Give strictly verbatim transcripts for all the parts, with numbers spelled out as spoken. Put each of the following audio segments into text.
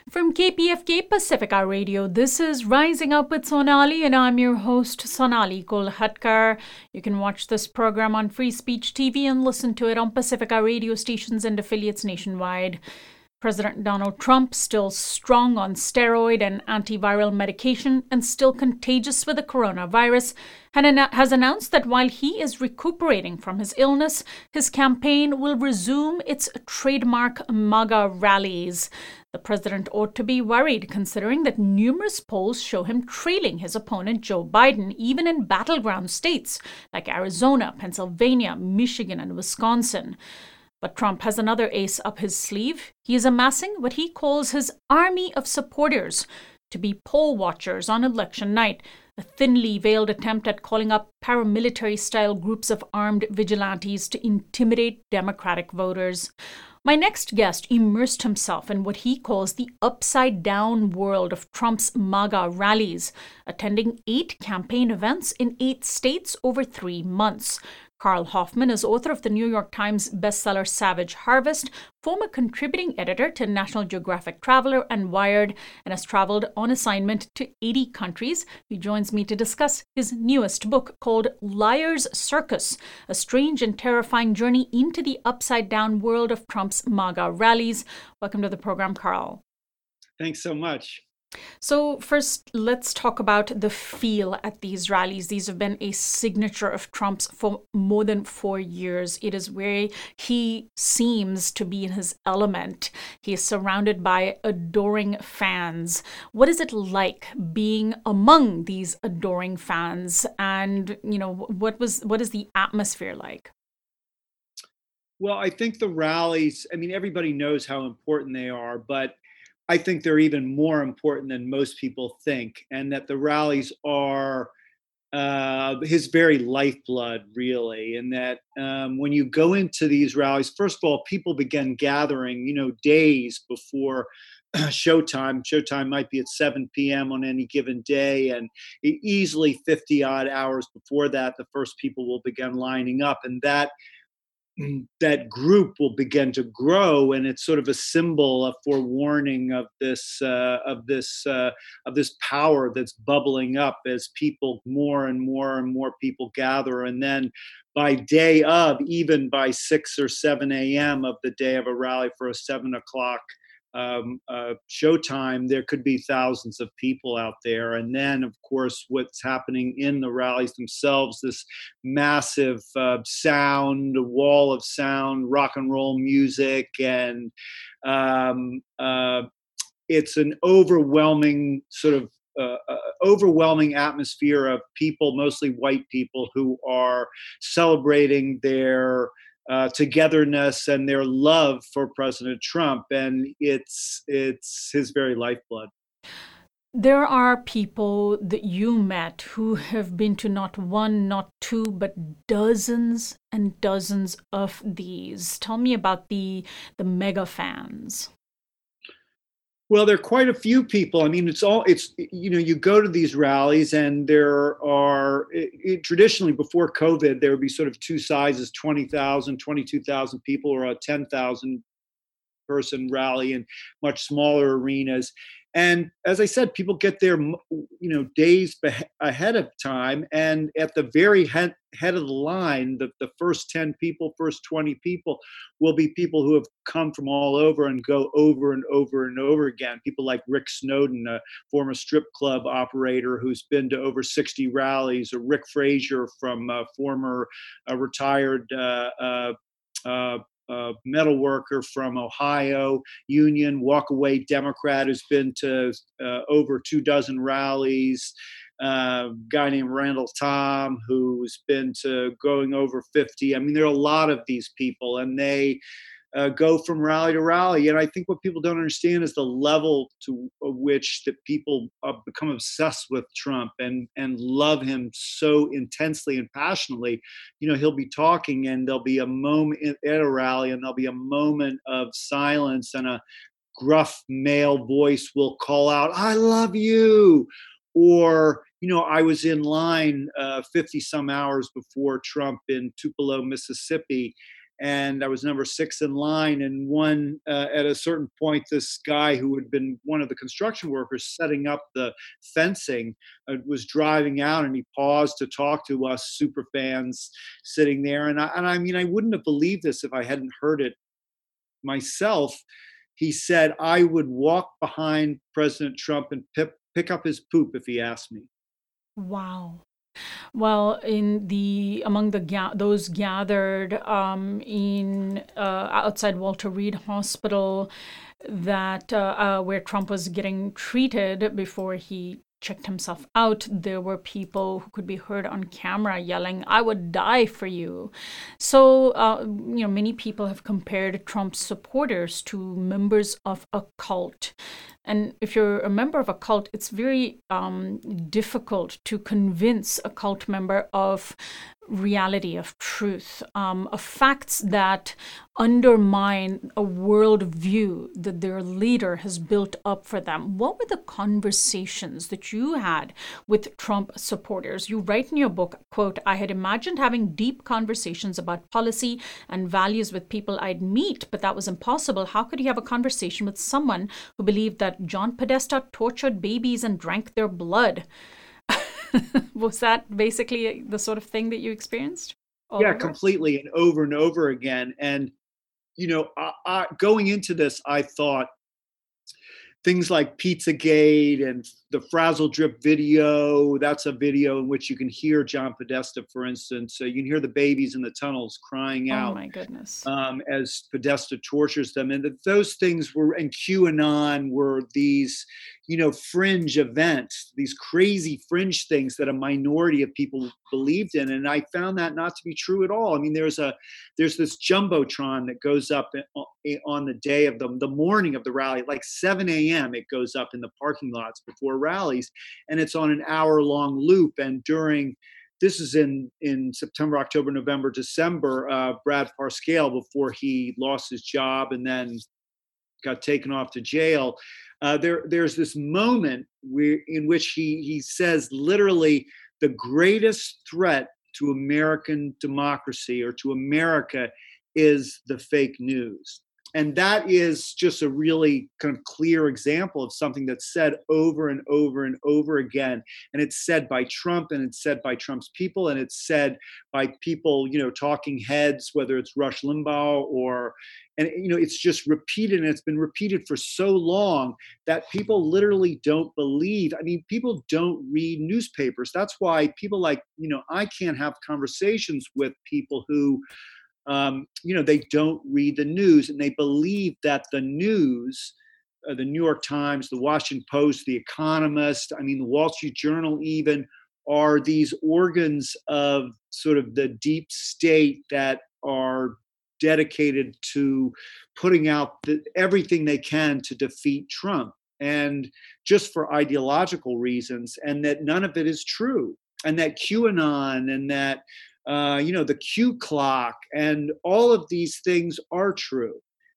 From K P F K Pacifica Radio, this is Rising Up with Sonali, and I'm your host, Sonali Kolhatkar. You can watch this program on Free Speech T V and listen to it on Pacifica radio stations and affiliates nationwide. President Donald Trump, still strong on steroid and antiviral medication and still contagious with the coronavirus, has announced that while he is recuperating from his illness, his campaign will resume its trademark MAGA rallies. The president ought to be worried, considering that numerous polls show him trailing his opponent Joe Biden, even in battleground states like Arizona, Pennsylvania, Michigan, and Wisconsin. But Trump has another ace up his sleeve. He is amassing what he calls his army of supporters to be poll watchers on election night, a thinly veiled attempt at calling up paramilitary-style groups of armed vigilantes to intimidate Democratic voters. My next guest immersed himself in what he calls the upside-down world of Trump's MAGA rallies, attending eight campaign events in eight states over three months. Carl Hoffman is author of the New York Times bestseller Savage Harvest, former contributing editor to National Geographic Traveler and Wired, and has traveled on assignment to eighty countries. He joins me to discuss his newest book called Liar's Circus, a strange and terrifying journey into the upside-down world of Trump's MAGA rallies. Welcome to the program, Carl. Thanks so much. So first, let's talk about the feel at these rallies. These have been a signature of Trump's for more than four years. It is where he seems to be in his element. He is surrounded by adoring fans. What is it like being among these adoring fans? And, you know, what was what is the atmosphere like? Well, I think the rallies, I mean, everybody knows how important they are, but I think they're even more important than most people think, and that the rallies are uh, his very lifeblood, really. And that um, when you go into these rallies, first of all, people begin gathering, you know, days before showtime. Showtime might be at seven p.m. on any given day, and e- easily fifty odd hours before that, the first people will begin lining up, and that that group will begin to grow, and it's sort of a symbol, a forewarning of this uh, of this uh, of this power that's bubbling up as people, more and more and more people gather. And then by day of, even by six or seven a.m. of the day of a rally for a seven o'clock um, uh, showtime, there could be thousands of people out there. And then, of course, what's happening in the rallies themselves, this massive uh, sound, wall of sound, rock and roll music, and um, uh, it's an overwhelming sort of uh, uh, overwhelming atmosphere of people, mostly white people, who are celebrating their uh, togetherness and their love for President Trump, and it's it's his very lifeblood. There are people that you met who have been to not one, not two, but dozens and dozens of these. Tell me about the the mega fans. Well, there are quite a few people. I mean, it's all, it's, you know, you go to these rallies and there are, it, it, traditionally before COVID, there would be sort of two sizes, twenty thousand, twenty-two thousand people, or a ten thousand person rally in much smaller arenas. And as I said, people get there, you know, days beh- ahead of time. And at the very head, head of the line, the, the first ten people, first twenty people will be people who have come from all over and go over and over and over again. People like Rick Snowden, a former strip club operator who's been to over sixty rallies, or Rick Frazier, from a former uh, retired uh, uh, uh, uh, metal worker from Ohio, Union, walkaway Democrat who's been to uh, over two dozen rallies, uh, guy named Randall Tom who's been to going over fifty. I mean, there are a lot of these people, and they uh, go from rally to rally. And I think what people don't understand is the level to which that people uh, become obsessed with Trump and and love him so intensely and passionately. You know, he'll be talking, and there'll be a moment at a rally, and there'll be a moment of silence, and a gruff male voice will call out, "I love you." Or, you know, I was in line uh, fifty some hours before Trump in Tupelo, Mississippi, and I was number six in line. And one uh, at a certain point, this guy who had been one of the construction workers setting up the fencing uh, was driving out, and he paused to talk to us super fans sitting there. And I, and I mean, I wouldn't have believed this if I hadn't heard it myself. He said, I would walk behind President Trump and pick, pick up his poop if he asked me. Wow. Well, in the among the ga- those gathered um, in uh, outside Walter Reed Hospital, that uh, uh, where Trump was getting treated before he checked himself out, there were people who could be heard on camera yelling, "I would die for you." So, uh, you know, many people have compared Trump's supporters to members of a cult. And if you're a member of a cult, it's very um, difficult to convince a cult member of reality, of truth, um, of facts that undermine a worldview that their leader has built up for them. What were the conversations that you had with Trump supporters? You write in your book, quote, "I had imagined having deep conversations about policy and values with people I'd meet, but that was impossible. How could you have a conversation with someone who believed that John Podesta tortured babies and drank their blood?" Was that basically the sort of thing that you experienced? All Yeah, over? completely, and over and over again. And, you know, I, I, going into this, I thought things like Pizzagate and the Frazzle Drip video. That's a video in which you can hear John Podesta, for instance. So you can hear the babies in the tunnels crying Oh out my goodness. um, as Podesta tortures them. And that those things were, and QAnon were these, you know, fringe events, these crazy fringe things that a minority of people believed in. And I found that not to be true at all. I mean, there's a, there's this Jumbotron that goes up on the day of the, the morning of the rally, like seven a.m. It goes up in the parking lots before rallies, and it's on an hour long loop. And during, this is in, in September, October, November, December, uh, Brad Parscale, before he lost his job and then got taken off to jail. Uh, there, there's this moment where, in which he, he says literally the greatest threat to American democracy or to America is the fake news. And that is just a really kind of clear example of something that's said over and over and over again. And it's said by Trump, and it's said by Trump's people, and it's said by people, you know, talking heads, whether it's Rush Limbaugh or, and, you know, it's just repeated, and it's been repeated for so long that people literally don't believe. I mean, people don't read newspapers. That's why people like, you know, I can't have conversations with people who, Um, you know, they don't read the news, and they believe that the news, uh, the New York Times, the Washington Post, the Economist, I mean, the Wall Street Journal even, are these organs of sort of the deep state that are dedicated to putting out the, everything they can to defeat Trump, and just for ideological reasons, and that none of it is true, and that QAnon and that uh, you know, the Q clock and all of these things are true.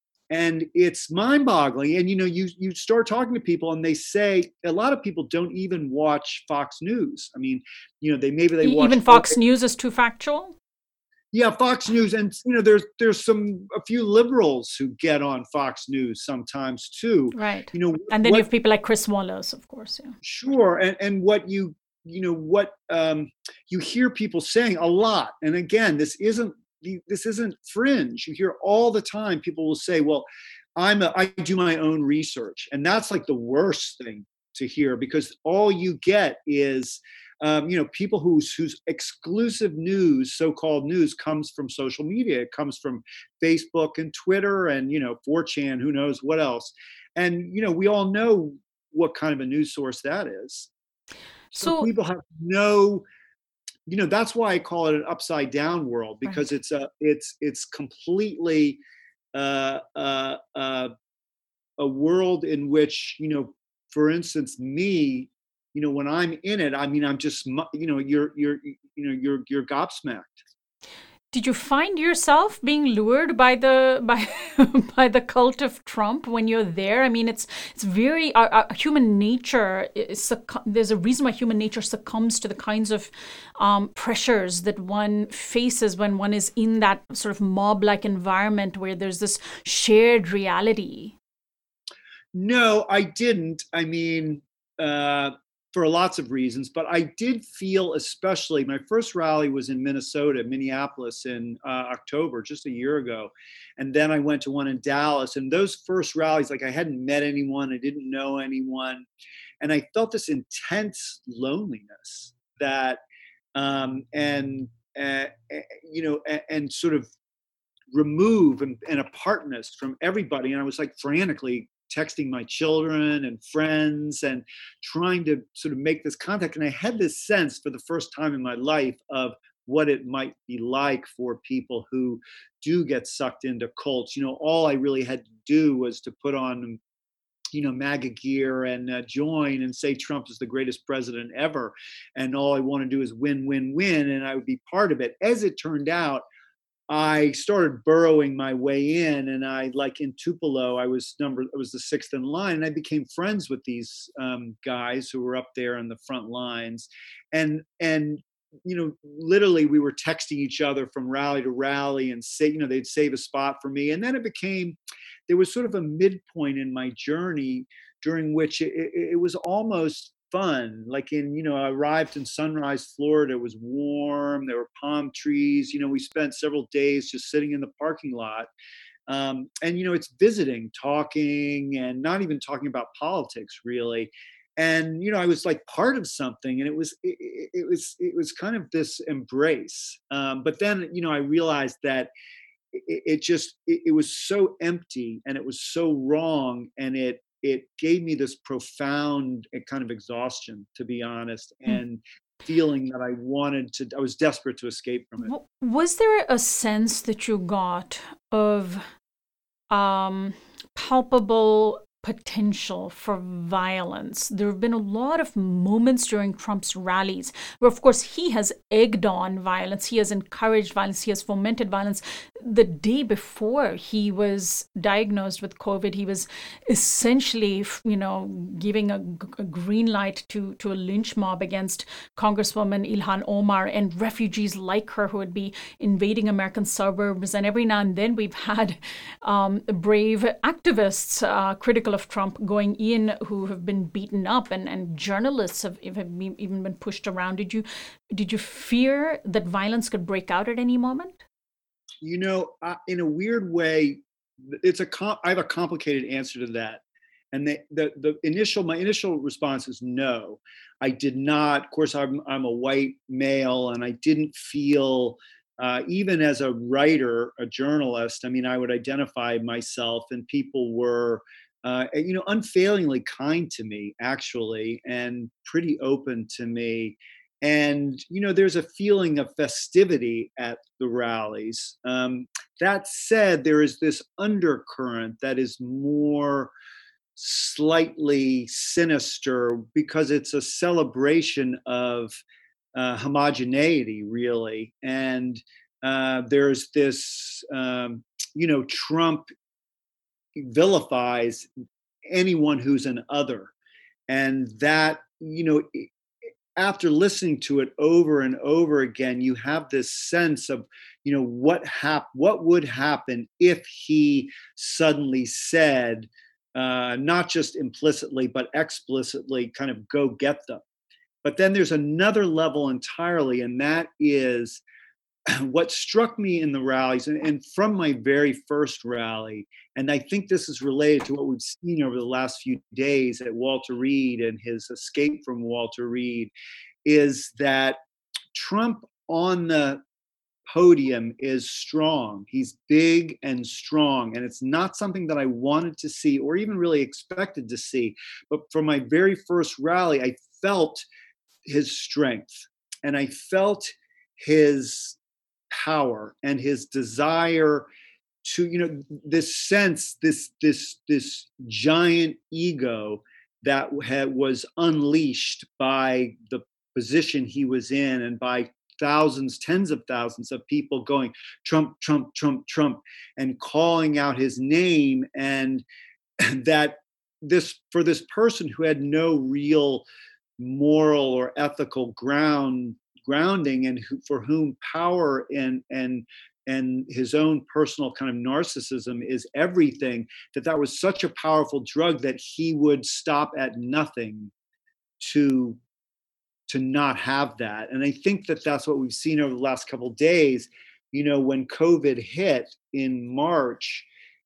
And it's mind-boggling. And you know, you you start talking to people, and they say a lot of people don't even watch Fox News. I mean, you know, they maybe they E- watch Even Fox News is too factual? yeah, Fox News, and you know, there's there's some a few liberals who get on Fox News sometimes too. Right. You know And then you what? have people like Chris Wallace, of course. Yeah. Sure, and and what you you know what um, you hear people saying a lot, and again, this isn't this isn't fringe. You hear all the time people will say, "Well, I'm a, I do my own research," and that's like the worst thing to hear, because all you get is um, you know, people whose whose exclusive news, so-called news, comes from social media. It comes from Facebook and Twitter and, you know, four chan, who knows what else. And you know, we all know what kind of a news source that is. So So, people have no, you know, that's why I call it an upside down world, because right. it's a it's it's completely uh, uh, uh, a world in which, you know, for instance, me, you know, when I'm in it, I mean, I'm just, mu- you know, you're you're you know, you're you're gobsmacked. Did you find yourself being lured by the by by the cult of Trump when you're there? I mean, it's it's very uh, uh, human nature. Is, succumb- there's a reason why human nature succumbs to the kinds of um, pressures that one faces when one is in that sort of mob-like environment where there's this shared reality. No, I didn't. I mean, uh, for lots of reasons, but I did feel, especially my first rally was in Minnesota, Minneapolis in uh, October, just a year ago. And then I went to one in Dallas. And those first rallies, like I hadn't met anyone, I didn't know anyone. And I felt this intense loneliness that, um, and, uh, you know, and, and sort of remove and, and apartness from everybody. And I was like frantically texting my children and friends and trying to sort of make this contact. And I had this sense for the first time in my life of what it might be like for people who do get sucked into cults. You know, all I really had to do was to put on, you know, MAGA gear and uh, join and say Trump is the greatest president ever. And all I want to do is win, win, win. And I would be part of it. As it turned out, I started burrowing my way in, and I, like in Tupelo, I was number, I was the sixth in line, and I became friends with these um, guys who were up there in the front lines, and and you know, literally we were texting each other from rally to rally, and say, you know, they'd save a spot for me, and then it became, there was sort of a midpoint in my journey during which it, it, it was almost fun. Like in, you know, I arrived in Sunrise, Florida. It was warm. There were palm trees. You know, we spent several days just sitting in the parking lot. Um, and, you know, it's visiting, talking, and not even talking about politics really. And, you know, I was like part of something, and it was, it, it it was, it was kind of this embrace. Um, but then, you know, I realized that it, it just, it, it was so empty and it was so wrong. And it, it gave me this profound uh, kind of exhaustion, to be honest, and feeling that I wanted to, I was desperate to escape from it. W- Was there a sense that you got of um, palpable potential for violence? There have been a lot of moments during Trump's rallies where, of course, he has egged on violence, he has encouraged violence, he has fomented violence. The day before he was diagnosed with COVID, he was essentially, you know, giving a, a green light to, to a lynch mob against Congresswoman Ilhan Omar and refugees like her who would be invading American suburbs. And every now and then we've had um, brave activists uh, critical of Trump going in who have been beaten up, and, and journalists have, have been, even been pushed around. Did you did you fear that violence could break out at any moment? You know, uh, in a weird way, it's a com- I have a complicated answer to that. And the, the the initial my initial response is no. I did not. Of course, I'm I'm a white male, and I didn't feel, uh, even as a writer, a journalist. I mean, I would identify myself, and people were, uh, you know, unfailingly kind to me, actually, and pretty open to me. And you know, there's a feeling of festivity at the rallies. Um, that said, there is this undercurrent that is more slightly sinister because it's a celebration of uh, homogeneity, really. And uh, there's this, um, you know, Trump vilifies anyone who's an other. And that, you know, after listening to it over and over again, you have this sense of, you know, what hap- what would happen if he suddenly said, uh, not just implicitly but explicitly, kind of go get them. But then there's another level entirely, and that is what struck me in the rallies, and, and from my very first rally, and I think this is related to what we've seen over the last few days at Walter Reed and his escape from Walter Reed, is that Trump on the podium is strong. He's big and strong. And it's not something that I wanted to see or even really expected to see. But from my very first rally, I felt his strength, and I felt his power and his desire to, you know, this sense, this this this giant ego that had, was unleashed by the position he was in and by thousands, tens of thousands of people going Trump, Trump, Trump, Trump, and calling out his name. And that this, for this person who had no real moral or ethical ground grounding, and who, for whom power and and and his own personal kind of narcissism is everything, that that was such a powerful drug that he would stop at nothing to to not have that. And I think that that's what we've seen over the last couple of days. You know, when COVID hit in March,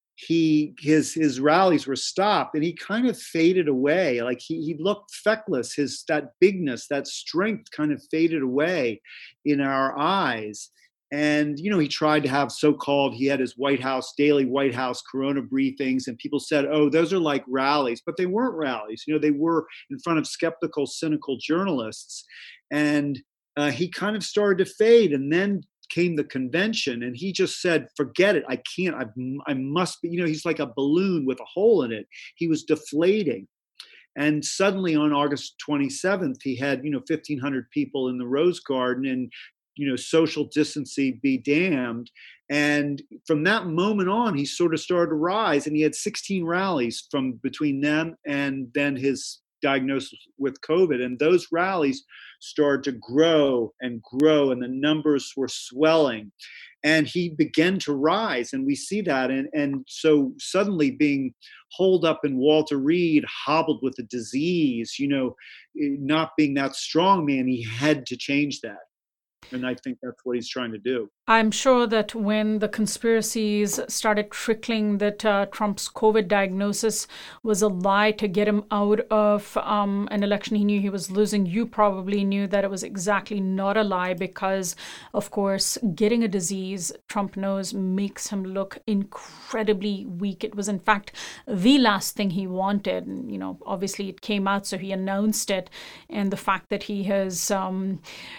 he his his rallies were stopped and he kind of faded away. Like he he looked feckless. His that bigness, that strength kind of faded away in our eyes. And you know, he tried to have so-called, he had his White House, daily White House Corona briefings, and people said, oh, those are like rallies, but they weren't rallies. You know, they were in front of skeptical, cynical journalists. And uh, he kind of started to fade. And then came the convention, and he just said, forget it. I can't, I, I must be, you know, he's like a balloon with a hole in it. He was deflating. And suddenly on August twenty-seventh, he had, you know, fifteen hundred people in the Rose Garden, and, you know, social distancing be damned. And from that moment on, he sort of started to rise, and he had sixteen rallies from between them and then his diagnosis with COVID. And those rallies started to grow and grow, and the numbers were swelling. And he began to rise, and we see that. And, and so suddenly being holed up in Walter Reed, hobbled with a disease, you know, not being that strong man, he had to change that. And I think that's what he's trying to do. I'm sure that when the conspiracies started trickling that uh, Trump's COVID diagnosis was a lie to get him out of um, an election he knew he was losing, you probably knew that it was exactly not a lie because, of course, getting a disease, Trump knows, makes him look incredibly weak. It was, in fact, the last thing he wanted. And, you know, obviously it came out, so he announced it. And the fact that he has um,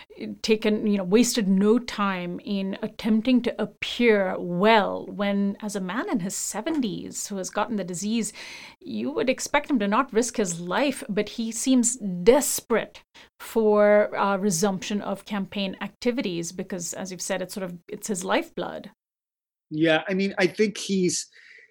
taken, you know, wasted no time in attempting to appear well when, as a man in his seventies who has gotten the disease, you would expect him to not risk his life, but he seems desperate for uh, resumption of campaign activities because, as you've said, it's sort of, it's his lifeblood. Yeah, I mean, I think he's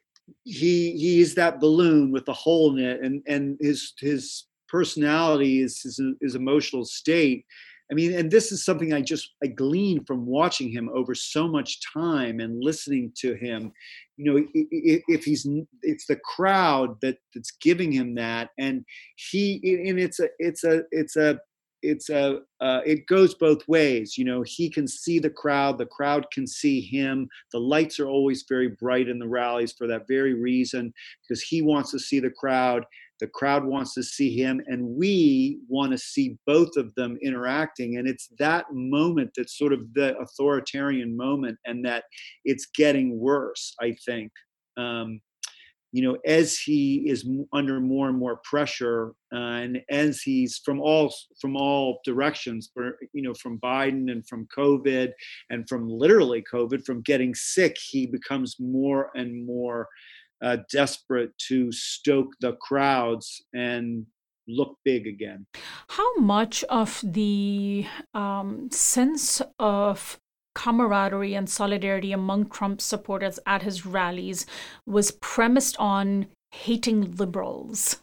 he he is that balloon with the hole in it, and and his his personality is his, his emotional state. I mean, and this is something I just I glean from watching him over so much time and listening to him. You know, if, if he's it's the crowd that that's giving him that, and he and it's a it's a it's a it's a uh, it goes both ways. You know, he can see the crowd, the crowd can see him. The lights are always very bright in the rallies for that very reason, because he wants to see the crowd. The crowd wants to see him, and we want to see both of them interacting. And it's that moment that's sort of the authoritarian moment, and that it's getting worse, I think. Um, you know, as he is under more and more pressure, uh, and as he's from all from all directions, for, you know, from Biden and from COVID and from literally COVID, from getting sick, he becomes more and more Uh, desperate to stoke the crowds and look big again. How much of the um, sense of camaraderie and solidarity among Trump supporters at his rallies was premised on hating liberals?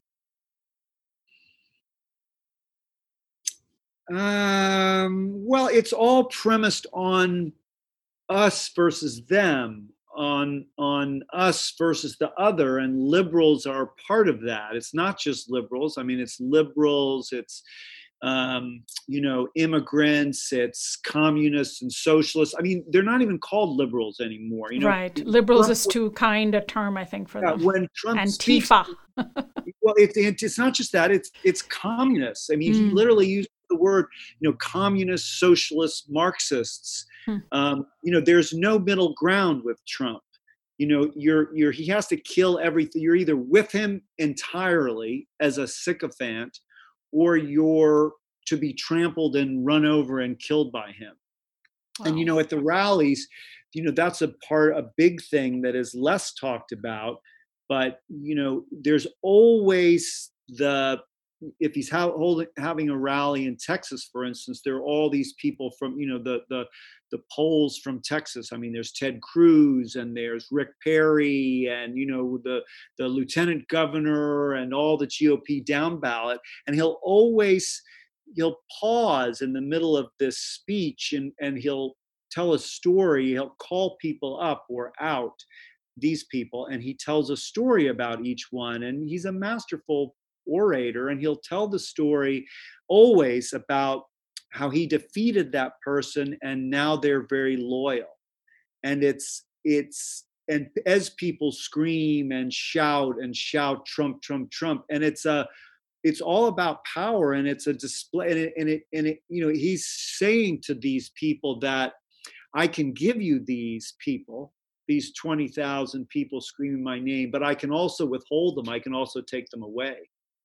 Um, well, it's all premised on us versus them, on on us versus the other, and liberals are part of that. It's not just liberals. I mean, it's liberals, it's um, you know, immigrants, it's communists and socialists. I mean, they're not even called liberals anymore. You know, Right. Liberals Trump, is too kind a term, I think, for yeah, them. when Trump Antifa. speaks, well, it's it's not just that. It's it's communists. I mean, he Mm. literally used the word, you know, communists, socialists, Marxists. Hmm. Um, you know, there's no middle ground with Trump. You know, you're you're he has to kill everything. You're either with him entirely as a sycophant, or you're to be trampled and run over and killed by him. And you Wow. know, at the rallies, you know, that's a part, a big thing that is less talked about. But you know, there's always the if he's ha- holding having a rally in Texas, for instance, there are all these people from, you know, the the the polls from Texas. I mean, there's Ted Cruz and there's Rick Perry and, you know, the the lieutenant governor and all the G O P down ballot, and he'll always he'll pause in the middle of this speech, and and he'll tell a story. He'll call people up or out, these people, and he tells a story about each one, and he's a masterful orator, and he'll tell the story always about how he defeated that person and now they're very loyal. And it's it's and as people scream and shout and shout Trump, Trump, Trump, and it's a it's all about power, and it's a display, and it, and it and it you know, he's saying to these people that I can give you these people, these twenty thousand people screaming my name, but I can also withhold them. I can also take them away.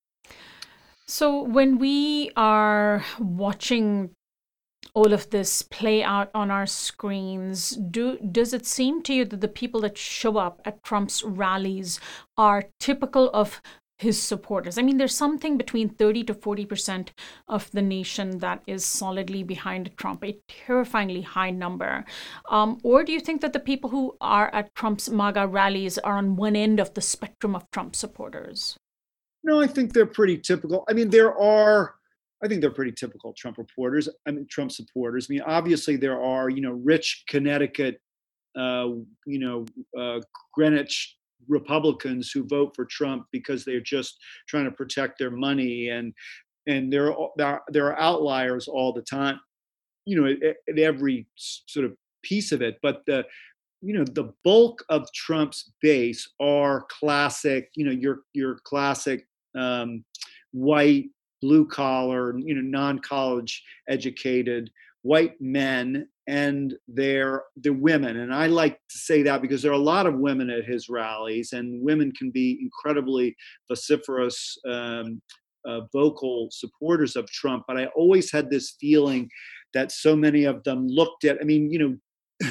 So when we are watching all of this play out on our screens, do does it seem to you that the people that show up at Trump's rallies are typical of his supporters? I mean, there's something between thirty to forty percent of the nation that is solidly behind Trump, a terrifyingly high number. Um, or do you think that the people who are at Trump's MAGA rallies are on one end of the spectrum of Trump supporters? No, I think they're pretty typical. I mean, there are, I think they're pretty typical Trump reporters. I mean, Trump supporters. I mean, obviously there are, you know, rich Connecticut, uh, you know, uh, Greenwich Republicans who vote for Trump because they're just trying to protect their money, and and there are there are, there are outliers all the time, you know, at, at every sort of piece of it. But the you know, the bulk of Trump's base are classic, you know, your your classic um, white, blue collar, you know, non-college educated white men, and they're they're women. And I like to say that because there are a lot of women at his rallies, and women can be incredibly vociferous, um, uh, vocal supporters of Trump. But I always had this feeling that so many of them looked at, I mean, you know,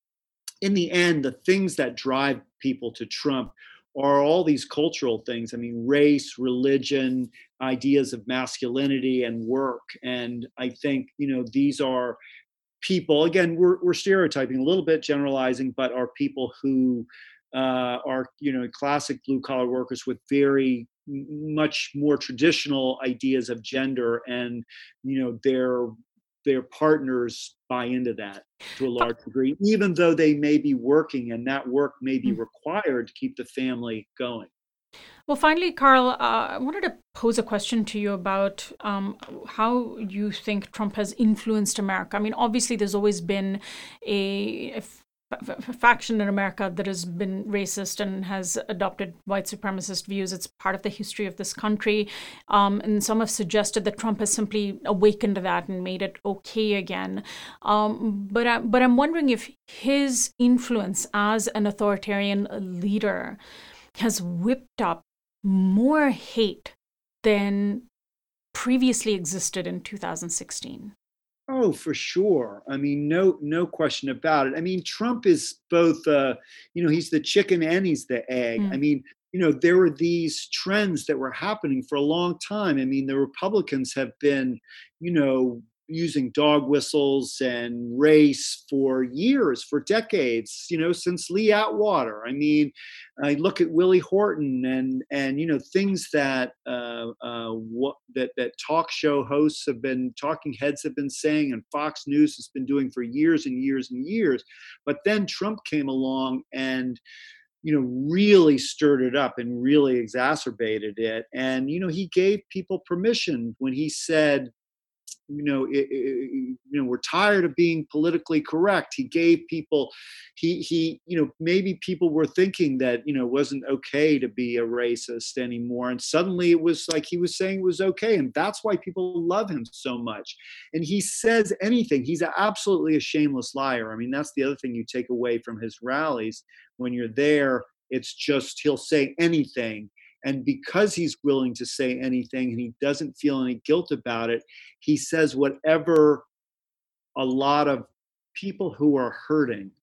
in the end, the things that drive people to Trump are all these cultural things. I mean, race, religion, ideas of masculinity, and work. And I think, you know, these are people, again, we're, we're stereotyping a little bit, generalizing, but are people who uh, are, you know, classic blue collar workers with very much more traditional ideas of gender, and, you know, their their partners buy into that to a large degree, even though they may be working and that work may be required to keep the family going. Well, finally, Carl, uh, I wanted to pose a question to you about um, how you think Trump has influenced America. I mean, obviously, there's always been a, a f- f- faction in America that has been racist and has adopted white supremacist views. It's part of the history of this country. Um, and some have suggested that Trump has simply awakened that and made it okay again. Um, but, I, but I'm wondering if his influence as an authoritarian leader has whipped up more hate than previously existed in two thousand sixteen. Oh, for sure. I mean, no, no question about it. I mean, Trump is both, uh, you know, he's the chicken and he's the egg. I Mm. mean, you know, there were these trends that were happening for a long time. I mean, the Republicans have been, you know, using dog whistles and race for years, for decades, you know, since Lee Atwater. I mean, I look at Willie Horton, and and you know, things that uh, uh, what that that talk show hosts have been, talking heads have been saying, and Fox News has been doing for years and years and years. But then Trump came along and, you know, really stirred it up and really exacerbated it. And you know, he gave people permission when he said, you know, it, it, you know, we're tired of being politically correct. He gave people, he, he, you know, maybe people were thinking that, you know, it wasn't okay to be a racist anymore. And suddenly it was like he was saying it was okay. And that's why people love him so much. And he says anything. He's a, absolutely a shameless liar. I mean, that's the other thing you take away from his rallies. When you're there, it's just, he'll say anything. And because he's willing to say anything and he doesn't feel any guilt about it, he says whatever a lot of people who are hurting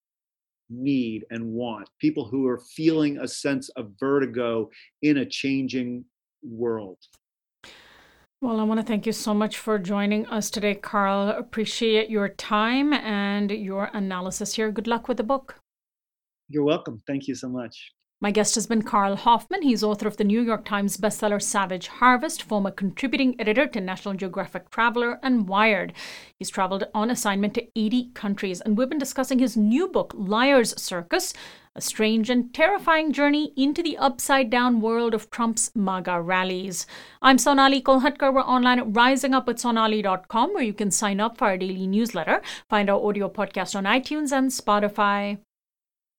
need and want, people who are feeling a sense of vertigo in a changing world. Well, I want to thank you so much for joining us today, Carl. Appreciate your time and your analysis here. Good luck with the book. You're welcome. Thank you so much. My guest has been Carl Hoffman. He's author of the New York Times bestseller Savage Harvest, former contributing editor to National Geographic Traveler and Wired. He's traveled on assignment to eighty countries, and we've been discussing his new book, Liar's Circus, a strange and terrifying journey into the upside-down world of Trump's MAGA rallies. I'm Sonali Kolhatkar. We're online at rising up with sonali dot com, where you can sign up for our daily newsletter, find our audio podcast on iTunes and Spotify.